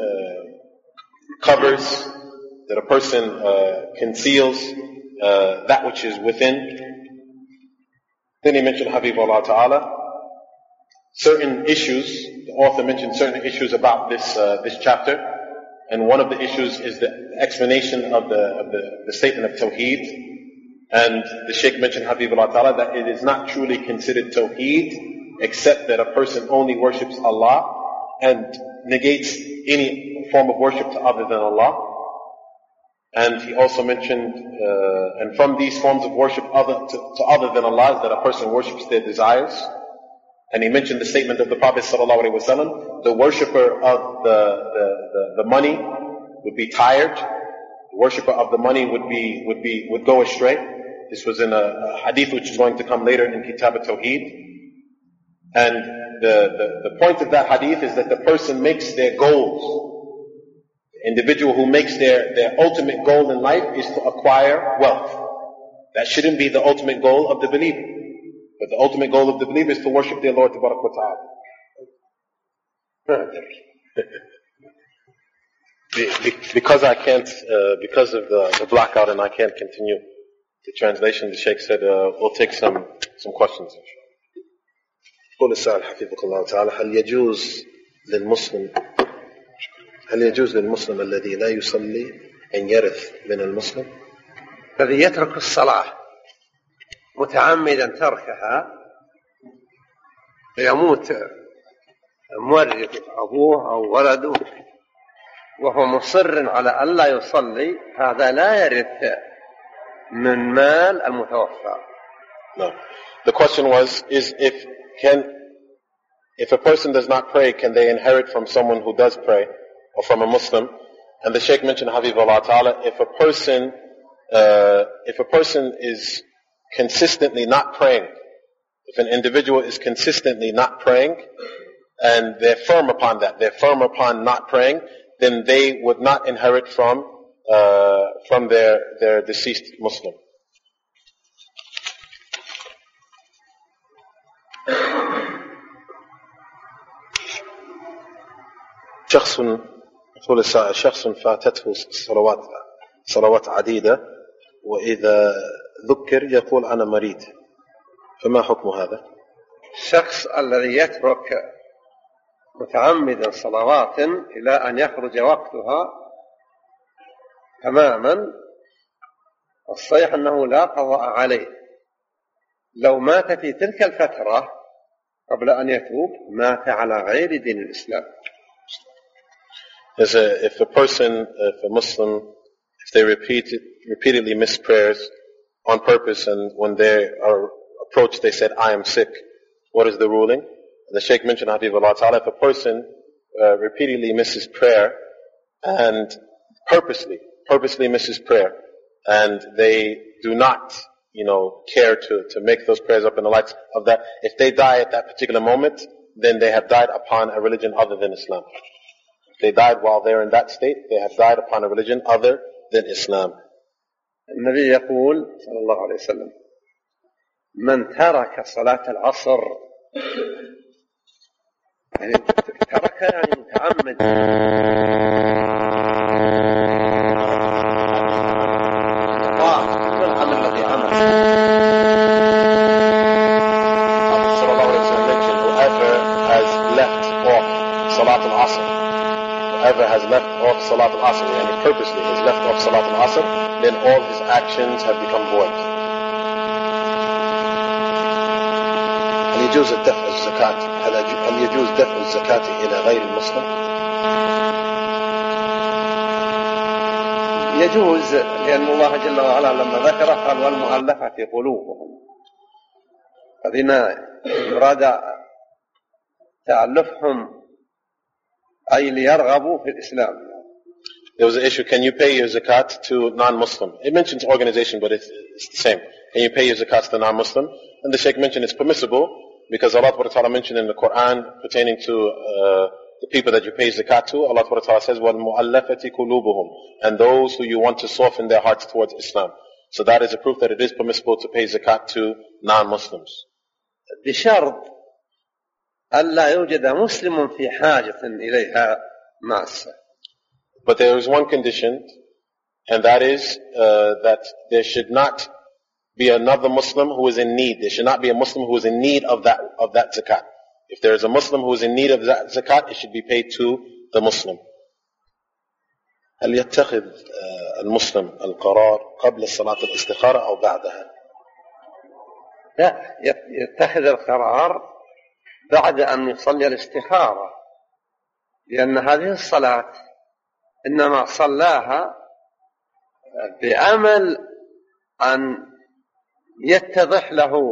covers, that a person conceals that which is within. Then he mentioned Hafizahullah Ta'ala, certain issues, the author mentioned certain issues about this chapter. And one of the issues is the explanation of the statement of Tawheed. And the Shaykh mentioned, Habibullah Ta'ala, that it is not truly considered Tawheed except that a person only worships Allah and negates any form of worship to other than Allah. And he also mentioned, and from these forms of worship to other than Allah, is that a person worships their desires. And he mentioned the statement of the Prophet ﷺ, the worshipper of the money would be tired, the worshipper of the money would go astray. This was in a hadith which is going to come later in Kitab al-Tawheed. And the point of that hadith is that the person makes their goals. The individual who makes their ultimate goal in life is to acquire wealth. That shouldn't be the ultimate goal of the believer. But the ultimate goal of the believer is to worship their Lord Tabarak wa Ta'ala. Because I can't, because of the blackout, and I can't continue the translation, the Shaykh said we'll take some questions. قول السائل حفظك الله تعالى هل يجوز للمسلم الذي لا يصلي أن يرث من المسلم؟ الذي يترك الصلاة متعمدا تركها يموت مورث أبوه أو ولده وهو مصر على ألا يصلي، هذا لا يرث من مال المتوفى. No. The question was, if a person does not pray, can they inherit from someone who does pray, or from a Muslim? And the Shaykh mentioned, Habibullah Ta'ala, if a person is consistently not praying, if an individual is consistently not praying, and they're firm upon that, they're firm upon not praying, then they would not inherit from their deceased Muslim. شخص فاتته صلوات عديدة وإذا ذكر يقول أنا مريض، فما حكم هذا؟ الشخص الذي يترك متعمدا صلوات إلى أن يخرج وقتها تماما، الصحيح أنه لا قضاء عليه. لو مات في تلك الفترة قبل أن يتوب مات على غير دين الإسلام. If a Muslim, if they repeatedly miss prayers on purpose, and when they are approached they said, I am sick, what is the ruling? The Shaykh mentioned, Habibullah Ta'ala, if a person repeatedly misses prayer and purposely misses prayer, and they do not, care to make those prayers up in the lights of that, if they die at that particular moment, then they have died upon a religion other than Islam. If they died while they're in that state, they have died upon a religion other than Islam. النبي يقول صلى الله عليه وسلم من ترك صلاة العصر، يعني ترك يعني متعمد، العمل الذي عمل. Prophet sallallahu alaihi wasallam mentioned, whoever has left off Salat al-Asr, whoever has left off Salat al-Asr, and he purposely has left off Salat al-Asr, then all his actions have become void. هل يجوز دفع الزكاة؟ هل يجوز دفع الزكاة إلى غير المسلم؟ يجوز، لأن الله جل وعلا لما ذكره قال والمؤلفة قلوبهم، فبما أراد تألفهم أي ليرغبوا في الإسلام. There was an issue, can you pay your zakat to non-Muslim? It mentions organization, but it's the same. Can you pay your zakat to the non-Muslim? And the Shaykh mentioned it's permissible, because Allah Ta'ala mentioned in the Quran pertaining to the people that you pay zakat to, Allah Ta'ala says, وَالْمُؤَلَّفَةِ قُلُوبُهُمْ, and those who you want to soften their hearts towards Islam. So that is a proof that it is permissible to pay zakat to non-Muslims. بشرط ألا يوجد مسلم في حاجة إليها ماسة. But there is one condition, and that is that there should not be another Muslim who is in need. There should not be a Muslim who is in need of that zakat. If there is a Muslim who is in need of that zakat, it should be paid to the Muslim. هل يتخذ المسلم القرار قبل الصلاة الاستخارة أو بعدها؟ لا، يتخذ القرار بعد أن يصلي الاستخارة، لأن هذه الصلاة إنما صلاها بأمل أن يتضح له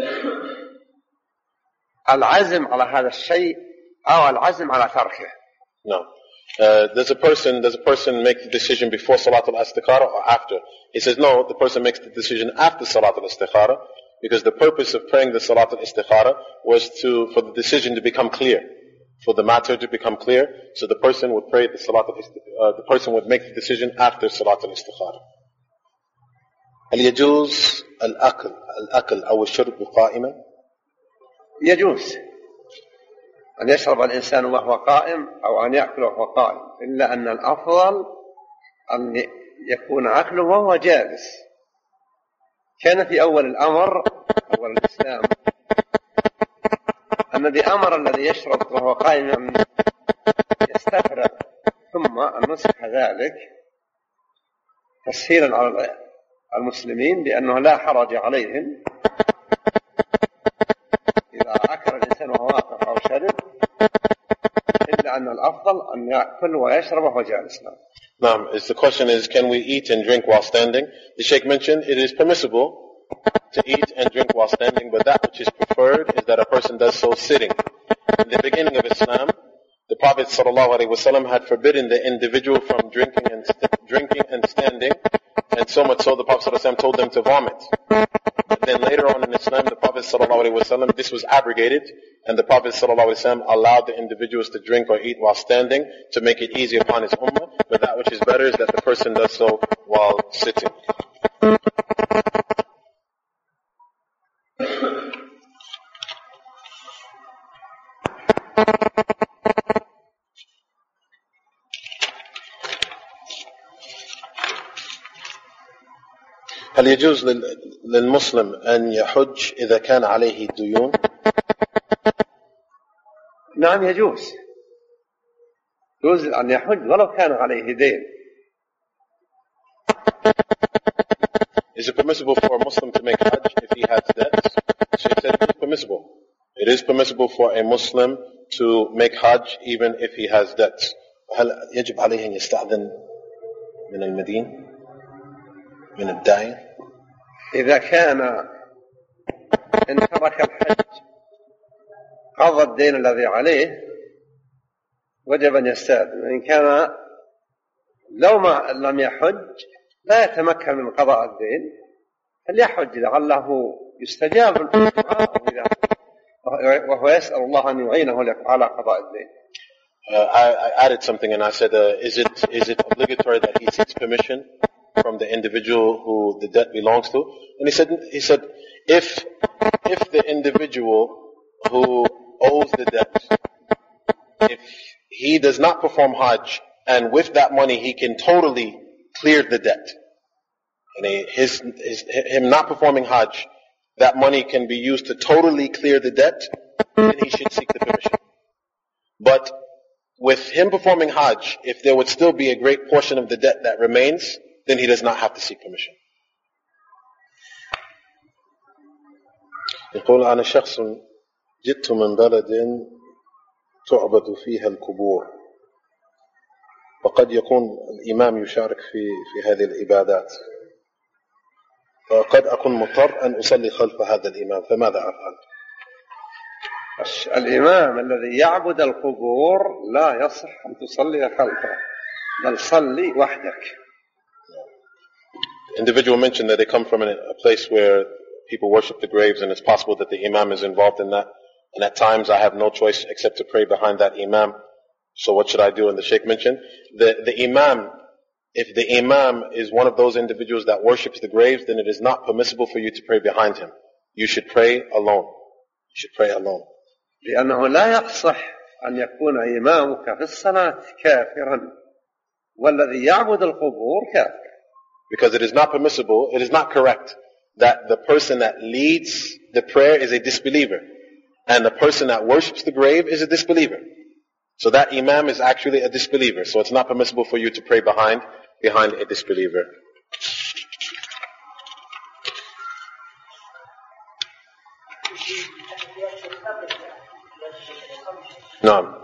العزم على هذا الشيء أو العزم على تركه. No. Does a person make the decision before Salat al-Istikhara or after? He says no, the person makes the decision after Salat al-Istikhara, because the purpose of praying the Salat al-Istikhara was for the decision to become clear, for the matter to become clear. So the person would pray the person would make the decision after Salat al-Istikhara. هل يجوز الأكل أو الشرب قائما؟ يجوز أن يشرب الإنسان وهو قائم أو أن يأكل وهو قائم، إلا أن الأفضل أن يكون أكله وهو جالس. كان في أول الأمر، أول الإسلام، الذي أمر الذي يشرب وهو قائم أن يستفرغ، ثم أن نسخ ذلك تسهيلا على المسلمين بأنه لا حرج عليهم إذا أكل الإنسان وهو واقف أو شرب، إلا أن الأفضل أن يأكل ويشرب وهو جالس. Now, the question is, can we eat and drink while standing? The Shaykh mentioned it is permissible to eat and drink while standing, but that which is preferred is that a person does so sitting. In the beginning of Islam, the Prophet ﷺ had forbidden the individual from drinking and standing, and so much so the Prophet ﷺ told them to vomit. But then later on in Islam, the Prophet ﷺ, this was abrogated, and the Prophet ﷺ allowed the individuals to drink or eat while standing to make it easy upon his ummah, but that which is better is that the person does so while sitting. هل يجوز للمسلم أن يحج إذا كان عليه ديون؟ نعم يجوز أن يحج ولو كان عليه دين. Is it permissible for a Muslim to make hajj if he has debts? She said it is permissible. It is permissible for a Muslim to make hajj even if he has debts. هل يجب عليه أن يستأذن من المدين من الداعية؟ إذا كان إن ترك الحج قضى الدين الذي عليه وجب أن يستأذن. وإن كان لو ما لم يحج لا يتمكن من قضاء الدين فليحج لعله يستجاب وهو يسأل الله أن يعينه على قضاء الدين. I added something and I said, is it obligatory that he seeks permission from the individual who the debt belongs to? And he said, if the individual who owes the debt, if he does not perform hajj, and with that money he can totally clear the debt, and him not performing hajj, that money can be used to totally clear the debt, then he should seek the permission. But with him performing Hajj, if there would still be a great portion of the debt that remains, then he does not have to seek permission. يقول أنا شخص جئت من بلد تعبد فيها القبور وقد يكون الإمام يشارك في هذه العبادات فقد أكون مضطر أن أصلي خلف هذا الإمام فماذا أفعل؟ الإمام الذي يعبد القبور لا يصح أن تصلي خلفه بل صلي وحدك. The individual mentioned that they come from a place where people worship the graves and it's possible that the imam is involved in that, and at times I have no choice except to pray behind that imam. So what should I do? And the Sheikh mentioned the imam, if the imam is one of those individuals that worships the graves, then it is not permissible for you to pray behind him. You should pray alone. You should pray alone. لأنه لا يصح أن يكون إمامك في الصلاة كافرا والذي يعبد القبور كافر. Because it is not permissible, it is not correct that the person that leads the prayer is a disbeliever and the person that worships the grave is a disbeliever. So that imam is actually a disbeliever. So it's not permissible for you to pray behind a disbeliever. نعم.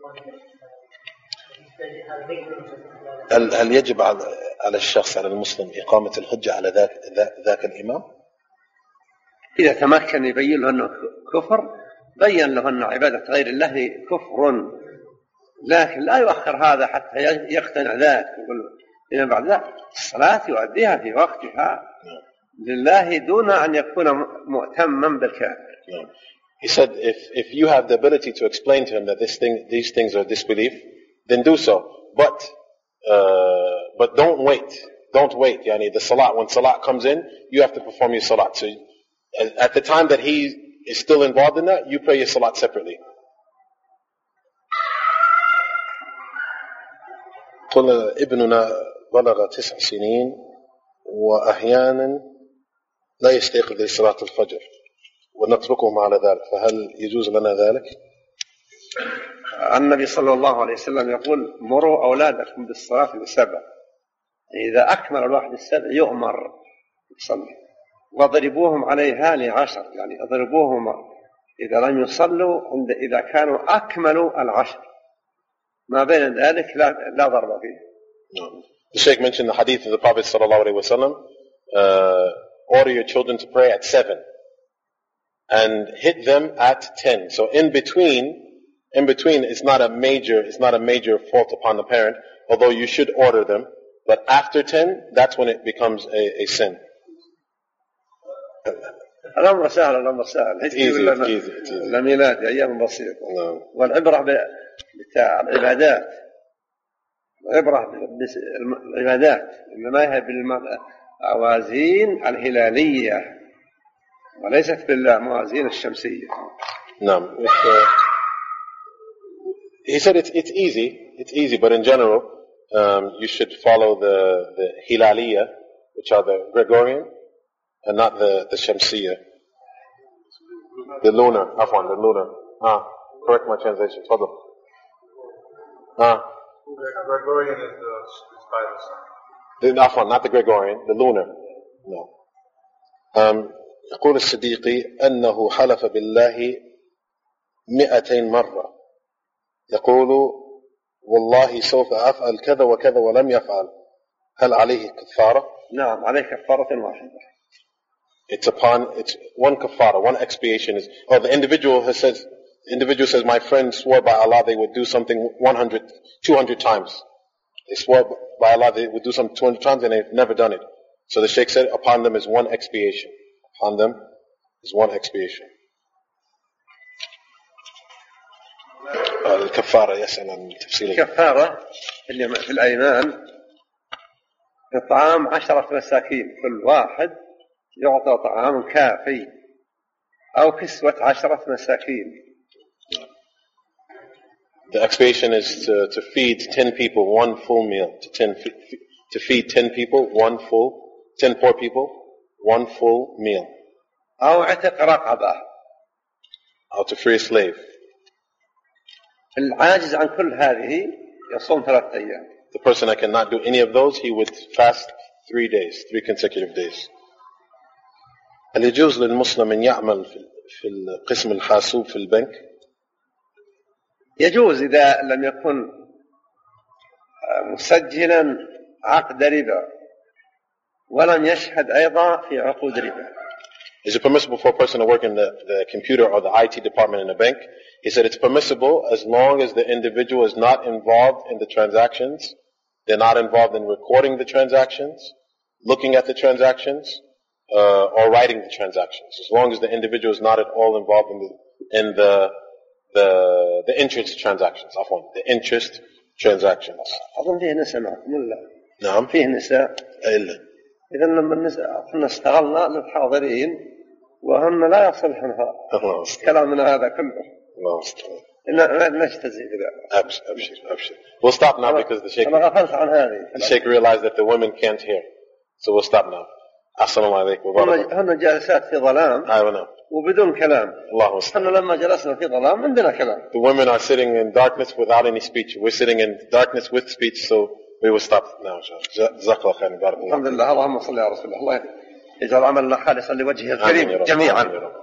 هل يجب على الشخص على المسلم إقامة الحجة على ذاك الإمام؟ إذا تمكن يبين له أنه كفر بين له أن عبادة غير الله كفر، لكن لا يؤخر هذا حتى يقتنع ذاك يقول إذا بعد ذلك الصلاة يؤديها في وقتها لله دون أن يكون مؤتما بالكافر. He said, if you have the ability to explain to him that these things are disbelief, then do so. But don't wait. Don't wait. Yani the salat, when salat comes in, you have to perform your salat. So at the time that he is still involved in that, you pray your salat separately. قل ابننا بلغ 9 سنين وأحيانا لا يستيقظ لصلاة الفجر ونتركهم على ذلك فهل يجوز لنا ذلك؟ النبي صلى الله عليه وسلم يقول مروا أولادكم بالصلاة ل7 إذا أكمل الواحد 7 يؤمر يصلي واضربوهم عليها ل10 يعني اضربوهم إذا لم يصلوا إذا كانوا أكملوا 10 ما بين ذلك لا ضرب فيه. The Shaykh mentioned the hadith of the Prophet sallallahu alaihi wasallam, order your children to pray at 7 and hit them at 10. So in between it's not a major fault upon the parent, although you should order them, but after 10 that's when it becomes a sin. الأمر سهل It's easy. الميلاد أيام بسيطة والعبرة بالعبادات بالعبادات إنما هي بالموازين الهلالية وليست بالموازين الشمسية. نعم. He said it's easy, but in general you should follow the Hilaliya, which are the Gregorian, and not the Shamsiya. The lunar. Correct my translation. Fadl. Gregorian is by the sun. Not the Gregorian, the lunar. No. يقول الصديقي أنه حلف بالله 200 مرة يقول والله سوف أفعل كذا وكذا ولم يفعل هل عليه كفارة؟ نعم عليه كفارة واحدة. It's one kafara, one expiation is, the individual says, my friend swore by Allah they would do something 200 times. They swore by Allah they would do something 200 times and they've never done it. So the Shaykh said, upon them is one expiation. Upon them is one expiation. الكفارة يسأل عن تفصيل الكفارة في الأيمان إطعام 10 مساكين كل واحد يعطى طعام كافي أو كسوة 10 مساكين. The expiation is to feed 10 people one full meal. To feed 10 people 10 poor people one full meal. أو عتق رقبة. Or to free a slave. العاجز عن كل هذه يصوم 3 أيام. The person that cannot do any of those, he would fast 3 days, 3 consecutive days. هل يجوز للمسلم أن يعمل في القسم الحاسوب في البنك؟ يجوز إذا لم يكن مسجلا عقد ربا ولم يشهد أيضا في عقود ربا. Is it permissible for a person to work in the computer or the IT department in a bank? He said it's permissible as long as the individual is not involved in the transactions. They're not involved in recording the transactions, looking at the transactions, or writing the transactions. As long as the individual is not at all involved in the interest transactions. The interest transactions. أظن فيه نساء معكم ولا؟ نعم. فيه نساء. إلا. إذا لما النساء كنا اشتغلنا للحاضرين وهم لا يصلحونها. كلامنا هذا كله. نجتزي بذلك. أبشر. We'll stop now because the Sheikh realized that the women can't hear. So we'll stop now. السلام عليكم. هن جالسات في ظلام. أيوة. وبدون كلام. الله أكبر. إحنا لما جلسنا في ظلام عندنا كلام. The women are sitting in darkness without any speech. We're sitting in darkness with speech, so we will stop now. جزاك الله خير. الحمد لله. اللهم صل على رسول الله. الله يجعل عملنا خالصا لوجهه الكريم جميعا.